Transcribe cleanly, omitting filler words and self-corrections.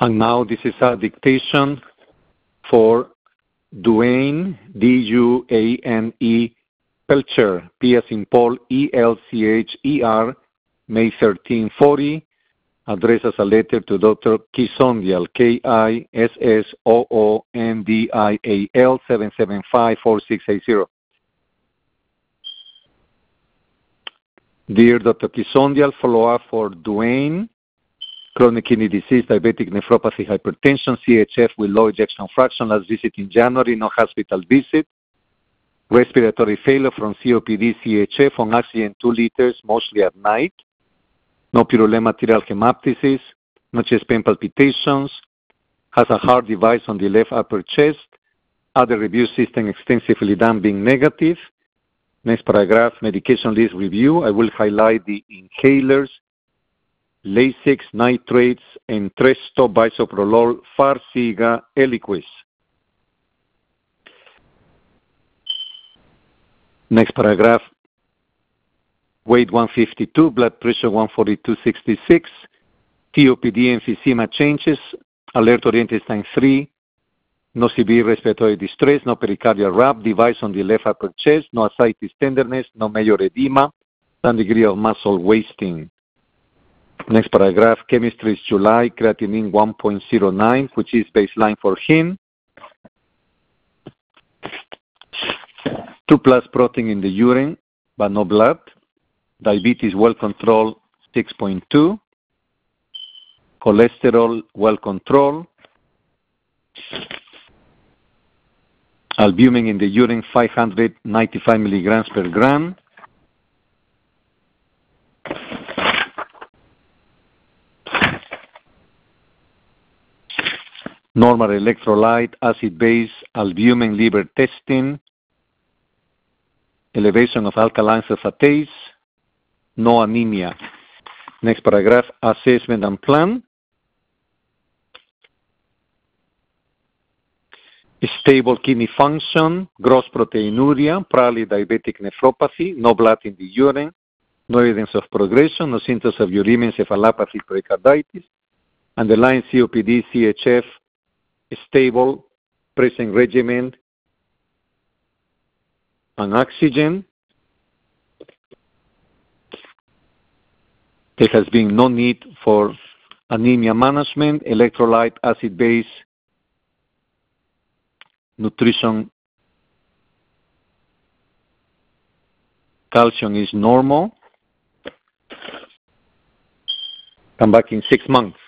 And now this is a dictation for Duane, D-U-A-N-E, Pelcher, P as in Paul, E-L-C-H-E-R, May 1340, addressed as a letter to Dr. Kissondial, K-I-S-S-O-O-N-D-I-A-L, 775-4680. Dear Dr. Kissondial, follow-up for Duane, chronic kidney disease, diabetic nephropathy, hypertension, CHF with low ejection fraction, last visit in January, no hospital visit, respiratory failure from COPD, CHF, on oxygen 2 liters, mostly at night, no purulema arterial hemoptysis, no chest pain palpitations, has a heart device on the left upper chest, other review system extensively done being negative. Next paragraph, medication list review. I will highlight the inhalers, Lasix, nitrates, Entresto, bisoprolol, Farxiga, Eliquis. Next paragraph, weight 152, blood pressure 142/66, COPD emphysema changes, alert oriented sign 3, no severe respiratory distress, no pericardial wrap, device on the left upper chest, no ascites tenderness, no major edema, some degree of muscle wasting. Next paragraph, chemistry is July, creatinine 1.09, which is baseline for him. 2+ protein in the urine, but no blood. Diabetes well controlled, 6.2. Cholesterol well controlled. Albumin in the urine, 595 milligrams per gram. Normal electrolyte, acid-base, albumin, liver testing. Elevation of alkaline sulfatase. No anemia. Next paragraph, assessment and plan. Stable kidney function, gross proteinuria, probably diabetic nephropathy, no blood in the urine, no evidence of progression, no symptoms of uremia, encephalopathy, pericarditis, underlying COPD, CHF, stable, present regimen, and oxygen. There has been no need for anemia management, electrolyte, acid-base, nutrition, calcium is normal. Come back in 6 months.